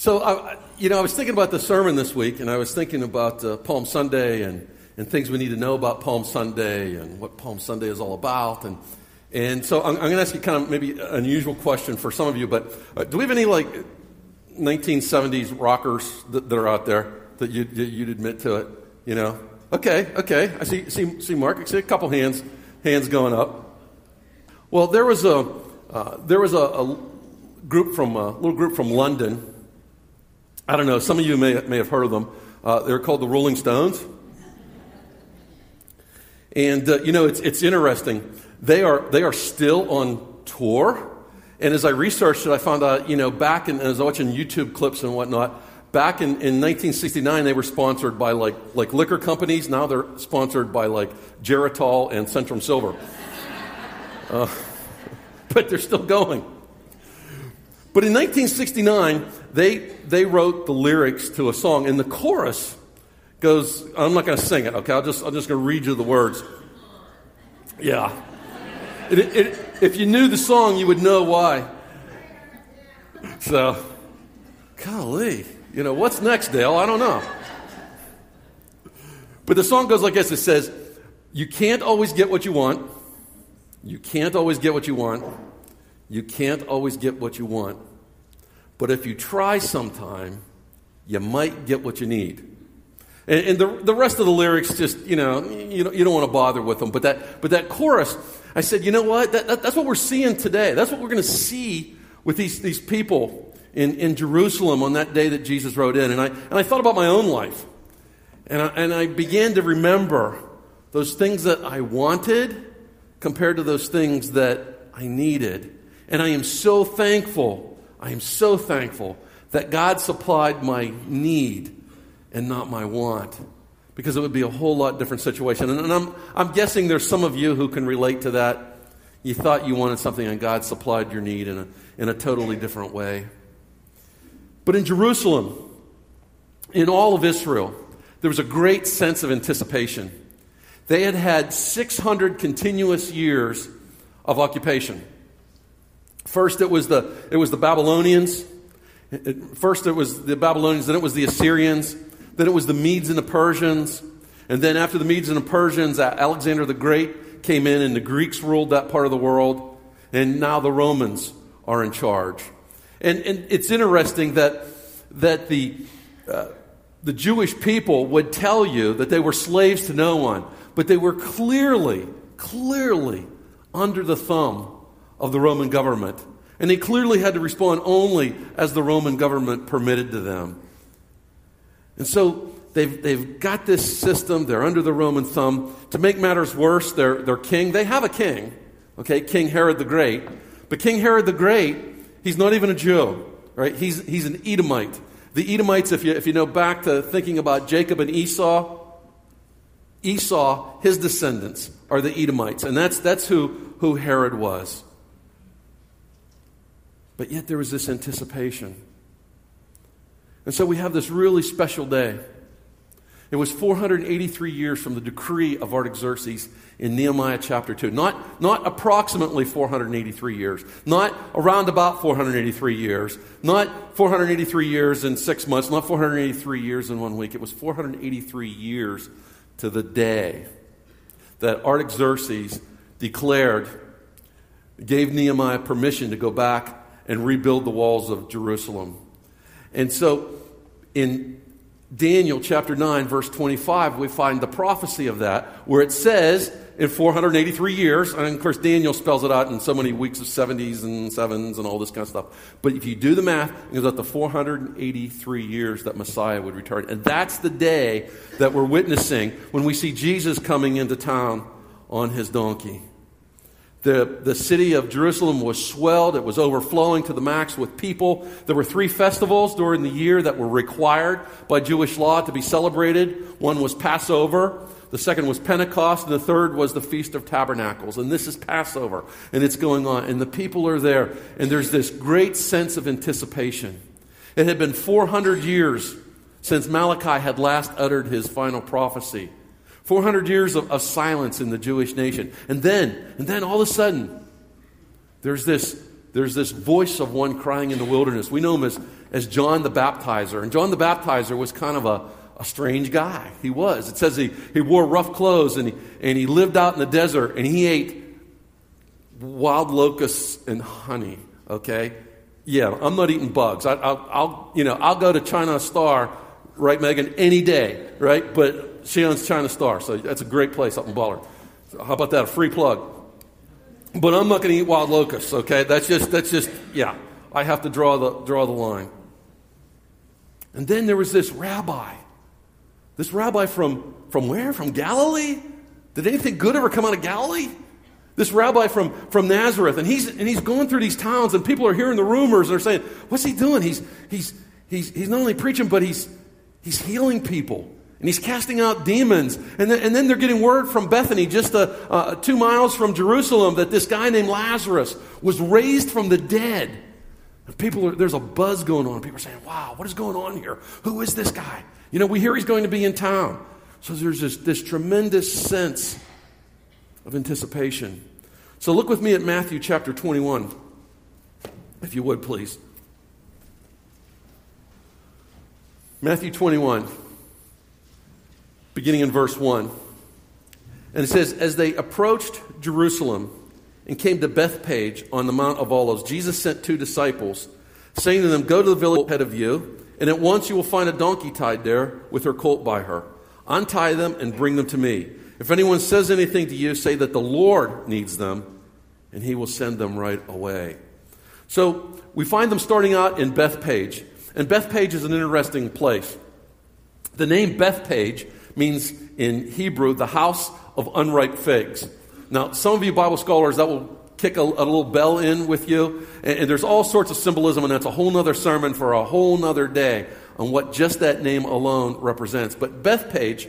So, I was thinking about the sermon this week, and I was thinking about Palm Sunday and things we need to know about Palm Sunday and what Palm Sunday is all about. And so I'm going to ask you kind of maybe an unusual question for some of you, but do we have any, 1970s rockers that are out there that you'd admit to it, Okay. I see Mark. I see a couple hands going up. Well, there was a little group from London. I don't know. Some of you may have heard of them. They're called the Rolling Stones. And it's interesting. They are still on tour. And as I researched it, I found out back in, as I was watching YouTube clips and whatnot, back in 1969 they were sponsored by like liquor companies. Now they're sponsored by Geritol and Centrum Silver. But they're still going. But in 1969, they wrote the lyrics to a song, and the chorus goes. I'm not going to sing it, okay? I'm just going to read you the words. Yeah. If you knew the song, you would know why. So, golly, what's next, Dale? I don't know. But the song goes like this. It says, "You can't always get what you want. You can't always get what you want. You can't always get what you want. But if you try sometime, you might get what you need." And the rest of the lyrics just, you don't want to bother with them. But that chorus, I said, you know what? That's what we're seeing today. That's what we're going to see with these people in Jerusalem on that day that Jesus rode in. And I thought about my own life. And I began to remember those things that I wanted compared to those things that I needed. And I am so thankful that God supplied my need and not my want, because it would be a whole lot different situation. And I'm guessing there's some of you who can relate to that. You thought you wanted something and God supplied your need in a totally different way. But in Jerusalem, in all of Israel, there was a great sense of anticipation. They had 600 continuous years of occupation. First, it was the Babylonians. First, it was the Babylonians. Then it was the Assyrians. Then it was the Medes and the Persians. And then after the Medes and the Persians, Alexander the Great came in, and the Greeks ruled that part of the world. And now the Romans are in charge. And it's interesting that the Jewish people would tell you that they were slaves to no one, but they were clearly under the thumb of the Roman government. And they clearly had to respond only as the Roman government permitted to them. And so they've got this system. They're under the Roman thumb. To make matters worse, their king, they have a king, okay, King Herod the Great. But King Herod the Great, he's not even a Jew, right? He's an Edomite. The Edomites, if you know back to thinking about Jacob and Esau, his descendants are the Edomites. And that's who Herod was. But yet there was this anticipation. And so we have this really special day. It was 483 years from the decree of Artaxerxes in Nehemiah chapter 2. Not approximately 483 years. Not around about 483 years. Not 483 years in 6 months. Not 483 years in 1 week. It was 483 years to the day that Artaxerxes gave Nehemiah permission to go back and rebuild the walls of Jerusalem. And so in Daniel chapter 9, verse 25, we find the prophecy of that, where it says in 483 years, and of course Daniel spells it out in so many weeks of 70s and 7s and all this kind of stuff. But if you do the math, it goes out to 483 years that Messiah would return. And that's the day that we're witnessing when we see Jesus coming into town on his donkey. The city of Jerusalem was swelled. It was overflowing to the max with people. There were 3 festivals during the year that were required by Jewish law to be celebrated. One was Passover. The second was Pentecost. And the third was the Feast of Tabernacles. And this is Passover. And it's going on. And the people are there. And there's this great sense of anticipation. It had been 400 years since Malachi had last uttered his final prophecy. 400 years of silence in the Jewish nation. And then all of a sudden, there's this voice of one crying in the wilderness. We know him as John the Baptizer. And John the Baptizer was kind of a strange guy. He was. It says he wore rough clothes and he lived out in the desert and he ate wild locusts and honey. Okay? Yeah, I'm not eating bugs. I'll go to China Star, right, Megan, any day, right? But she owns China Star, so that's a great place up in Butler. So how about that? A free plug. But I'm not going to eat wild locusts. Okay, that's just yeah. I have to draw the line. And then there was this rabbi. This rabbi from where? From Galilee? Did anything good ever come out of Galilee? This rabbi from Nazareth, and he's going through these towns, and people are hearing the rumors, and they're saying, "What's he doing? He's not only preaching, but he's healing people, and he's casting out demons." And then they're getting word from Bethany, just 2 miles from Jerusalem, that this guy named Lazarus was raised from the dead. And there's a buzz going on. People are saying, "Wow, what is going on here? Who is this guy?" We hear he's going to be in town. So there's this tremendous sense of anticipation. So look with me at Matthew chapter 21, if you would, please. Matthew 21, beginning in verse 1. And it says, "As they approached Jerusalem and came to Bethphage on the Mount of Olives, Jesus sent 2 disciples, saying to them, 'Go to the village ahead of you, and at once you will find a donkey tied there with her colt by her. Untie them and bring them to me. If anyone says anything to you, say that the Lord needs them, and he will send them right away.'" So we find them starting out in Bethphage. And Bethphage is an interesting place. The name Bethphage means in Hebrew, the house of unripe figs. Now, some of you Bible scholars, that will kick a little bell in with you. And there's all sorts of symbolism, and that's a whole nother sermon for a whole nother day on what just that name alone represents. But Bethphage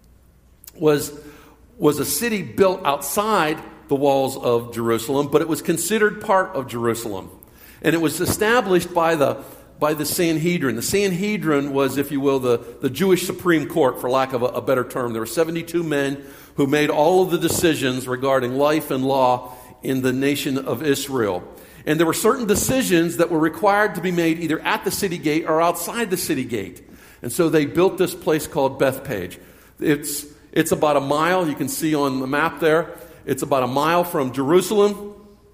was a city built outside the walls of Jerusalem, but it was considered part of Jerusalem. And it was established by the Sanhedrin. The Sanhedrin was, if you will, the Jewish Supreme Court, for lack of a better term. There were 72 men who made all of the decisions regarding life and law in the nation of Israel. And there were certain decisions that were required to be made either at the city gate or outside the city gate. And so they built this place called Bethphage. It's about a mile, you can see on the map there, it's about a mile from Jerusalem.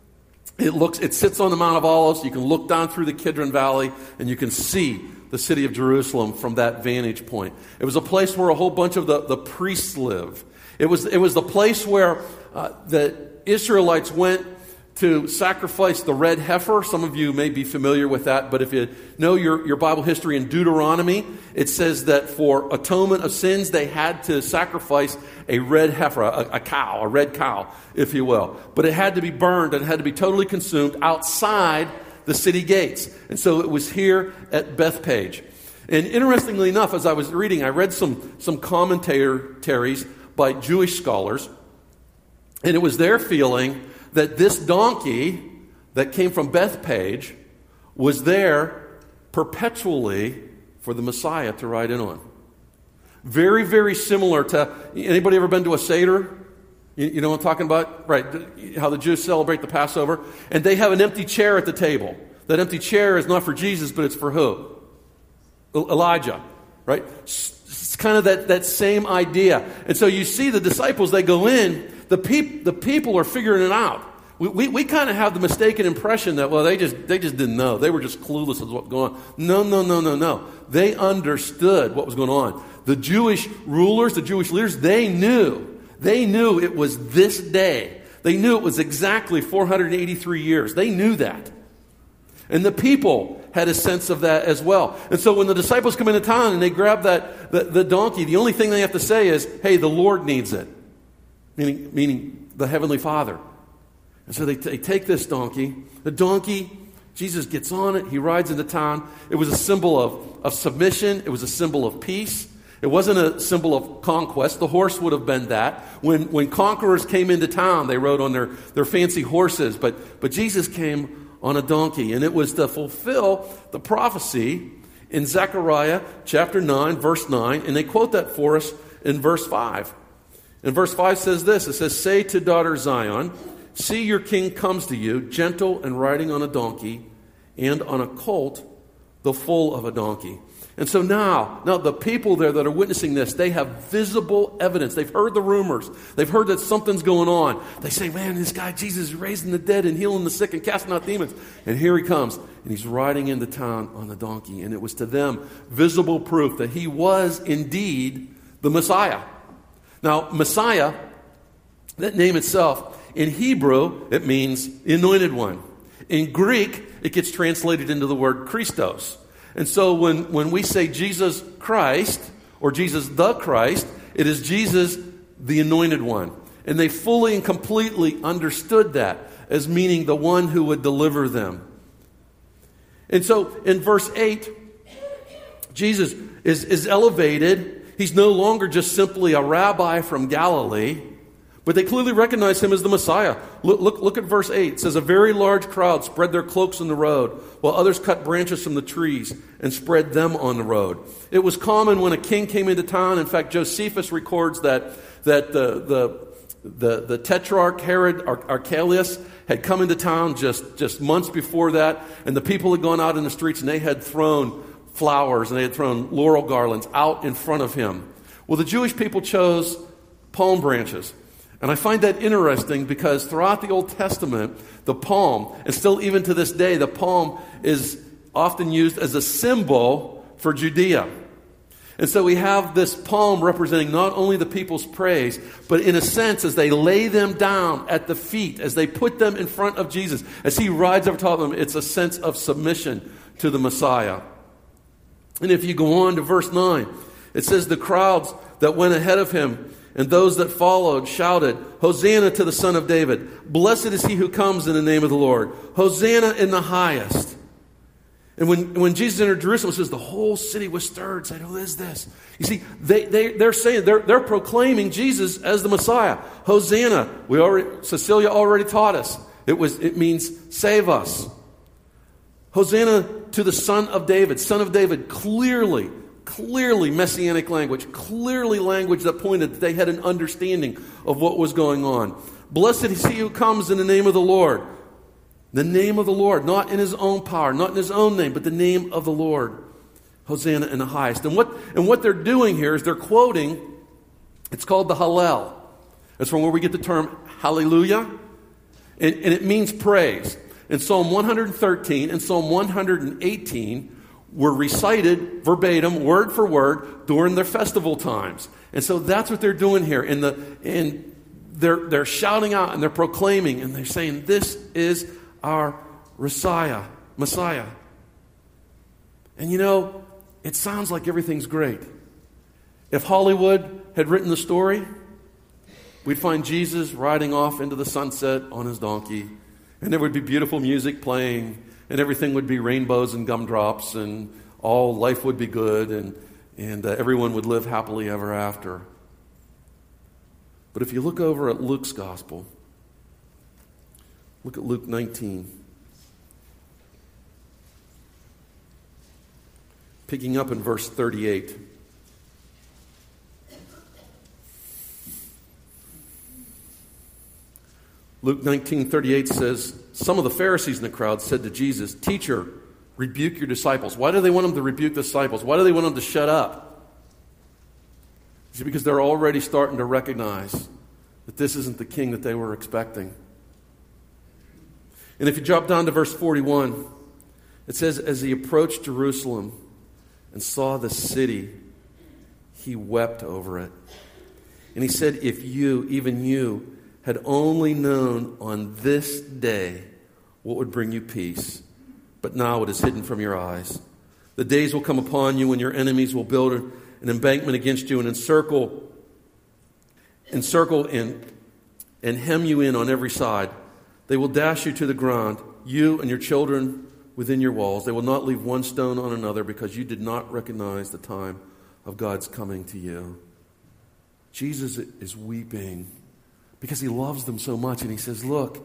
It sits on the Mount of Olives. You can look down through the Kidron Valley and you can see the city of Jerusalem from that vantage point. It was a place where a whole bunch of the priests live. It was the place where the Israelites went to sacrifice the red heifer. Some of you may be familiar with that, but if you know your Bible history in Deuteronomy, it says that for atonement of sins, they had to sacrifice a red heifer, a red cow, if you will. But it had to be burned and it had to be totally consumed outside the city gates. And so it was here at Bethphage. And interestingly enough, as I was reading, I read some commentaries by Jewish scholars, and it was their feeling that this donkey that came from Bethphage was there perpetually for the Messiah to ride in on. Very, very similar to, anybody ever been to a Seder? You know what I'm talking about? Right, how the Jews celebrate the Passover. And they have an empty chair at the table. That empty chair is not for Jesus, but it's for who? Elijah, right? It's kind of that same idea. And so you see the disciples, they go in, the people are figuring it out. We kind of have the mistaken impression that, well, they just didn't know. They were just clueless as what was going on. No. They understood what was going on. The Jewish rulers, the Jewish leaders, they knew it was this day. They knew it was exactly 483 years. They knew that. And the people had a sense of that as well. And so when the disciples come into town and they grab the donkey, the only thing they have to say is, "Hey, the Lord needs it." Meaning the Heavenly Father. And so they take this donkey. The donkey, Jesus gets on it. He rides into town. It was a symbol of submission. It was a symbol of peace. It wasn't a symbol of conquest. The horse would have been that. When conquerors came into town, they rode on their fancy horses. But Jesus came on a donkey. And it was to fulfill the prophecy in Zechariah chapter 9, verse 9. And they quote that for us in verse 5. And verse 5 says this. It says, "Say to daughter Zion, see your king comes to you, gentle and riding on a donkey and on a colt, the foal of a donkey. And so now the people there that are witnessing this, they have visible evidence. They've heard the rumors. They've heard that something's going on. They say, man, this guy Jesus is raising the dead and healing the sick and casting out demons. And here he comes, and he's riding into town on a donkey. And it was to them visible proof that he was indeed the Messiah. Now, Messiah, that name itself, in Hebrew, it means anointed one. In Greek, it gets translated into the word Christos. And so when we say Jesus Christ, or Jesus the Christ, it is Jesus the anointed one. And they fully and completely understood that as meaning the one who would deliver them. And so in verse 8, Jesus is elevated. He's no longer just simply a rabbi from Galilee, but they clearly recognize him as the Messiah. Look at verse 8. It says, a very large crowd spread their cloaks on the road, while others cut branches from the trees and spread them on the road. It was common when a king came into town. In fact, Josephus records that the tetrarch Herod Archelaus had come into town just months before that, and the people had gone out in the streets and they had thrown flowers and they had thrown laurel garlands out in front of him. Well, the Jewish people chose palm branches. And I find that interesting because throughout the Old Testament, the palm, and still even to this day, the palm is often used as a symbol for Judea. And so we have this palm representing not only the people's praise, but in a sense, as they lay them down at the feet, as they put them in front of Jesus, as he rides over top of them, it's a sense of submission to the Messiah. And if you go on to verse 9, it says the crowds that went ahead of him and those that followed shouted, Hosanna to the Son of David. Blessed is he who comes in the name of the Lord. Hosanna in the highest. And when Jesus entered Jerusalem, it says the whole city was stirred, said, who is this? You see, they're saying, they're proclaiming Jesus as the Messiah. Hosanna. Cecilia already taught us. It means save us. Hosanna to the Son of David. Son of David, clearly messianic language, clearly language that pointed that they had an understanding of what was going on. Blessed is he who comes in the name of the Lord. The name of the Lord, not in his own power, not in his own name, but the name of the Lord. Hosanna in the highest. And what they're doing here is they're quoting, it's called the Hallel. That's from where we get the term hallelujah. And it means praise. And Psalm 113 and Psalm 118 were recited verbatim, word for word, during their festival times. And so that's what they're doing here. And they're shouting out and they're proclaiming and they're saying, this is our Messiah. And you know, it sounds like everything's great. If Hollywood had written the story, we'd find Jesus riding off into the sunset on his donkey, and there would be beautiful music playing, and everything would be rainbows and gumdrops, and all life would be good, and everyone would live happily ever after. But if you look over at Luke's gospel, look at Luke 19. Picking up in verse 38. Luke 19:38 says, some of the Pharisees in the crowd said to Jesus, Teacher, rebuke your disciples. Why do they want them to rebuke the disciples? Why do they want them to shut up? Is it because they're already starting to recognize that this isn't the king that they were expecting? And if you drop down to verse 41, it says, as he approached Jerusalem and saw the city, he wept over it. And he said, if you, even you, had only known on this day what would bring you peace, but now it is hidden from your eyes. The days will come upon you when your enemies will build an embankment against you and encircle and hem you in on every side. They will dash you to the ground, you and your children within your walls. They will not leave one stone on another because you did not recognize the time of God's coming to you. Jesus is weeping because he loves them so much, and he says, look,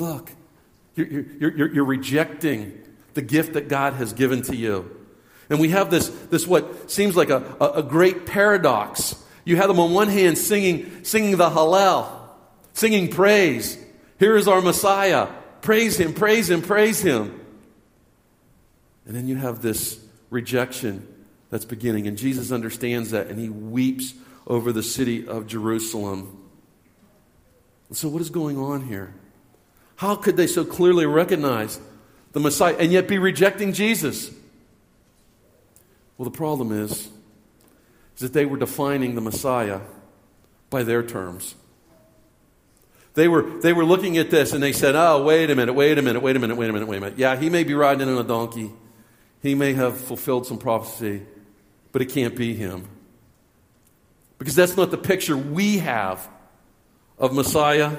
you're rejecting the gift that God has given to you. And we have this what seems like a great paradox. You have them on one hand singing the Hallel, singing praise. Here is our Messiah. Praise him, praise him, praise him. And then you have this rejection that's beginning. And Jesus understands that, and he weeps over the city of Jerusalem. And so what is going on here? How could they so clearly recognize the Messiah and yet be rejecting Jesus? Well, the problem is that they were defining the Messiah by their terms. They were looking at this and they said, oh, wait a minute. Yeah, he may be riding in on a donkey. He may have fulfilled some prophecy, but it can't be him. Because that's not the picture we have of Messiah.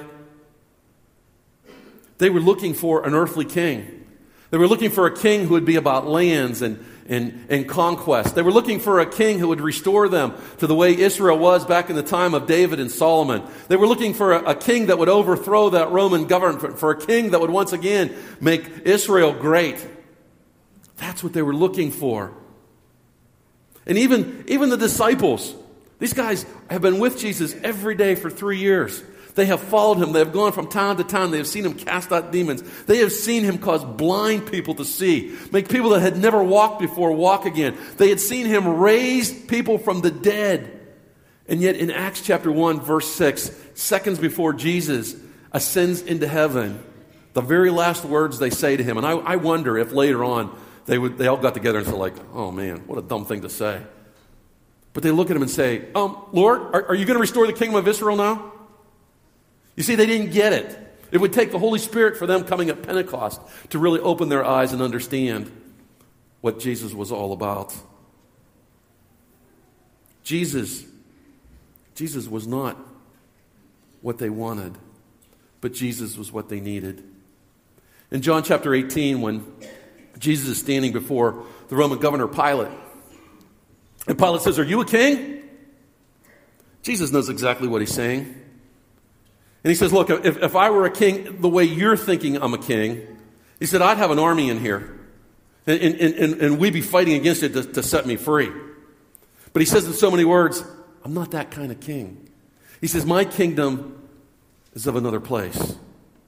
They were looking for an earthly king. They were looking for a king who would be about lands and conquest. They were looking for a king who would restore them to the way Israel was back in the time of David and Solomon. They were looking for a king that would overthrow that Roman government, for a king that would once again make Israel great. That's what they were looking for. And even the disciples, these guys have been with Jesus every day for 3 years. They have followed him. They have gone from town to town. They have seen him cast out demons. They have seen him cause blind people to see, make people that had never walked before walk again. They had seen him raise people from the dead. And yet in Acts chapter 1, verse 6, seconds before Jesus ascends into heaven, the very last words they say to him, and I wonder if later on they all got together and said like, oh man, what a dumb thing to say. But they look at him and say, Lord, are you going to restore the kingdom of Israel now? You see, they didn't get it. It would take the Holy Spirit for them coming at Pentecost to really open their eyes and understand what Jesus was all about. Jesus was not what they wanted, but Jesus was what they needed. In John chapter 18, when Jesus is standing before the Roman governor Pilate, and Pilate says, "Are you a king?" Jesus knows exactly what he's saying. And he says, look, if I were a king the way you're thinking I'm a king, he said, I'd have an army in here. And we'd be fighting against it to set me free. But he says in so many words, I'm not that kind of king. He says, my kingdom is of another place.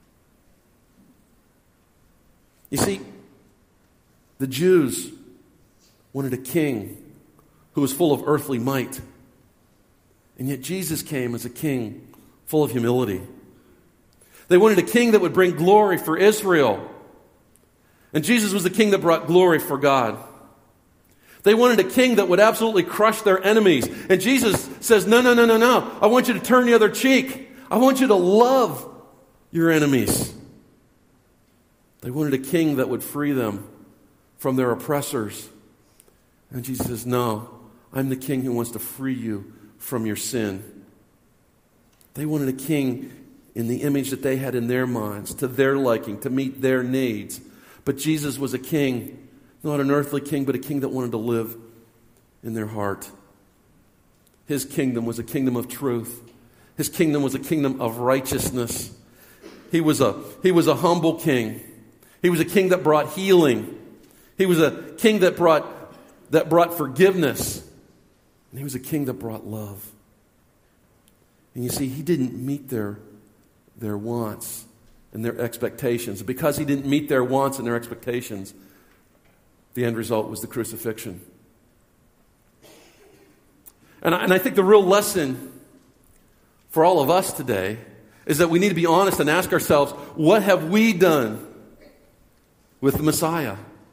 You see, the Jews wanted a king who was full of earthly might. And yet Jesus came as a king full of humility. They wanted a king that would bring glory for Israel. And Jesus was the king that brought glory for God. They wanted a king that would absolutely crush their enemies. And Jesus says, no. I want you to turn the other cheek. I want you to love your enemies. They wanted a king that would free them from their oppressors. And Jesus says, no, I'm the king who wants to free you from your sin. They wanted a king in the image that they had in their minds, to their liking, to meet their needs. But Jesus was a king, not an earthly king, but a king that wanted to live in their heart. His kingdom was a kingdom of truth. His kingdom was a kingdom of righteousness. He was a humble king. He was a king that brought healing. He was a king that brought forgiveness. And he was a king that brought love. And you see, he didn't meet their wants and their expectations. Because he didn't meet their wants and their expectations, the end result was the crucifixion. And I think the real lesson for all of us today is that we need to be honest and ask ourselves, what have we done with the Messiah?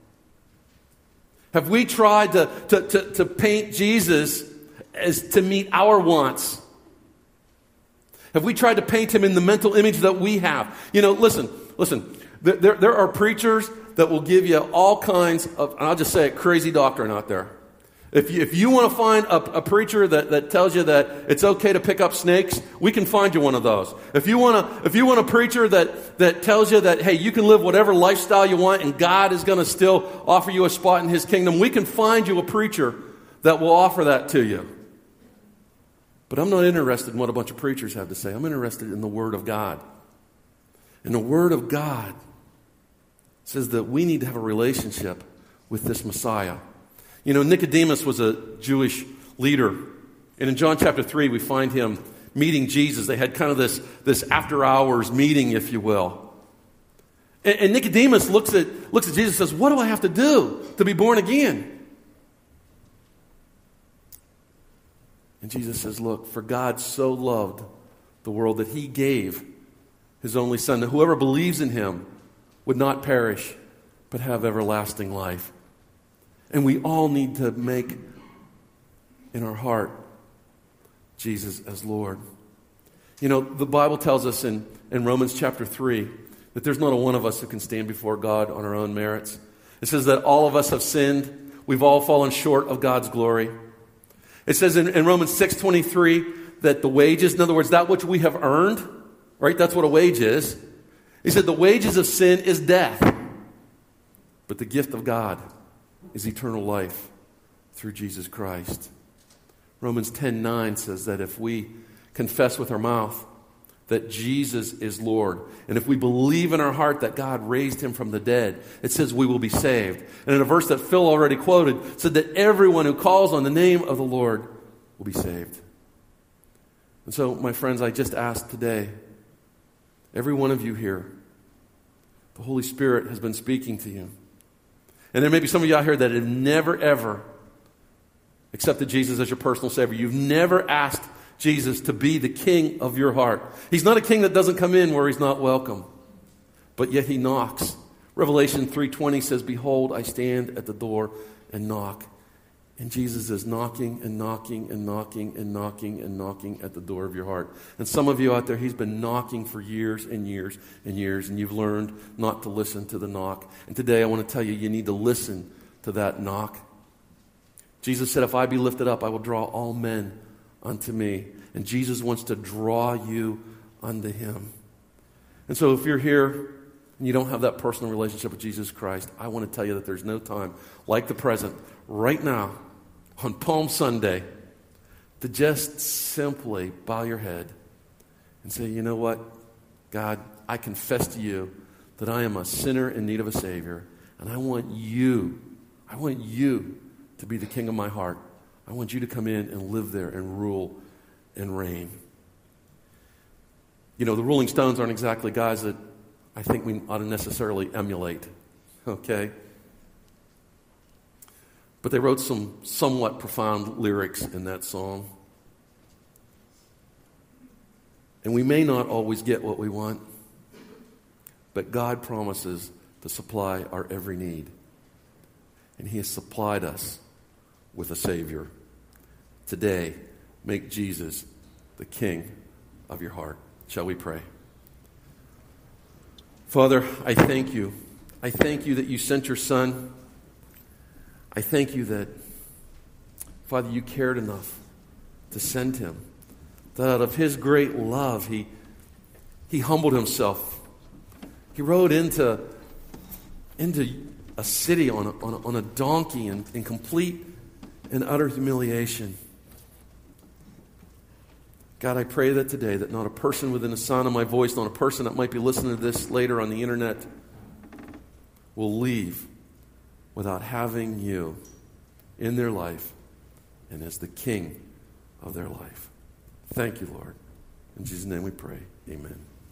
Have we tried to paint Jesus as to meet our wants? Have we tried to paint him in the mental image that we have? You know, listen. There are preachers that will give you all kinds of, and I'll just say it, crazy doctrine out there. If you want to find a preacher that tells you that it's okay to pick up snakes, we can find you one of those. If you want a preacher that tells you that, hey, you can live whatever lifestyle you want and God is going to still offer you a spot in his kingdom, we can find you a preacher that will offer that to you. But I'm not interested in what a bunch of preachers have to say. I'm interested in the Word of God. And the Word of God says that we need to have a relationship with this Messiah. You know, Nicodemus was a Jewish leader. And in John chapter 3, we find him meeting Jesus. They had kind of this after-hours meeting, if you will. And Nicodemus looks at Jesus and says, what do I have to do to be born again? And Jesus says, look, for God so loved the world that he gave his only Son, that whoever believes in him would not perish, but have everlasting life. And we all need to make in our heart Jesus as Lord. You know, the Bible tells us in Romans chapter 3 that there's not a one of us who can stand before God on our own merits. It says that all of us have sinned. We've all fallen short of God's glory. It says in Romans 6:23 that the wages, in other words, that which we have earned, right? That's what a wage is. He said the wages of sin is death. But the gift of God is eternal life through Jesus Christ. Romans 10:9 says that if we confess with our mouth that Jesus is Lord, and if we believe in our heart that God raised him from the dead, it says we will be saved. And in a verse that Phil already quoted, said that everyone who calls on the name of the Lord will be saved. And so, my friends, I just ask today, every one of you here, the Holy Spirit has been speaking to you. And there may be some of you out here that have never, ever accepted Jesus as your personal Savior. You've never asked Jesus to be the king of your heart. He's not a king that doesn't come in where he's not welcome, but yet he knocks. Revelation 3:20 says, behold, I stand at the door and knock. And Jesus is knocking and knocking and knocking and knocking and knocking at the door of your heart. And some of you out there, he's been knocking for years and years and years, and you've learned not to listen to the knock. And today I want to tell you, you need to listen to that knock. Jesus said, if I be lifted up, I will draw all men unto me. And Jesus wants to draw you unto him. And so if you're here and you don't have that personal relationship with Jesus Christ, I want to tell you that there's no time like the present, right now, on Palm Sunday, to just simply bow your head and say, you know what, God, I confess to you that I am a sinner in need of a Savior, and I want you to be the king of my heart. I want you to come in and live there and rule and reign. You know, the Rolling Stones aren't exactly guys that I think we ought to necessarily emulate, okay? But they wrote some somewhat profound lyrics in that song. And we may not always get what we want, but God promises to supply our every need. And he has supplied us with a Savior. Today, make Jesus the King of your heart. Shall we pray? Father, I thank you. I thank you that you sent your Son. I thank you that, Father, you cared enough to send him. That out of his great love, he humbled himself. He rode into a city on a donkey in complete and utter humiliation. God, I pray that today that not a person within the sound of my voice, not a person that might be listening to this later on the internet, will leave without having you in their life and as the King of their life. Thank you, Lord. In Jesus' name we pray. Amen.